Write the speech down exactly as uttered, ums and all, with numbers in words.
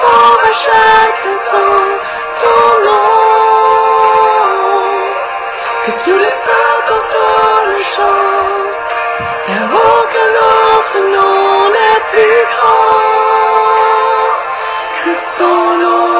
fort à chaque instant ton nom. Que tous les peuples portent le chant, car aucun autre nom n'est plus grand que ton nom.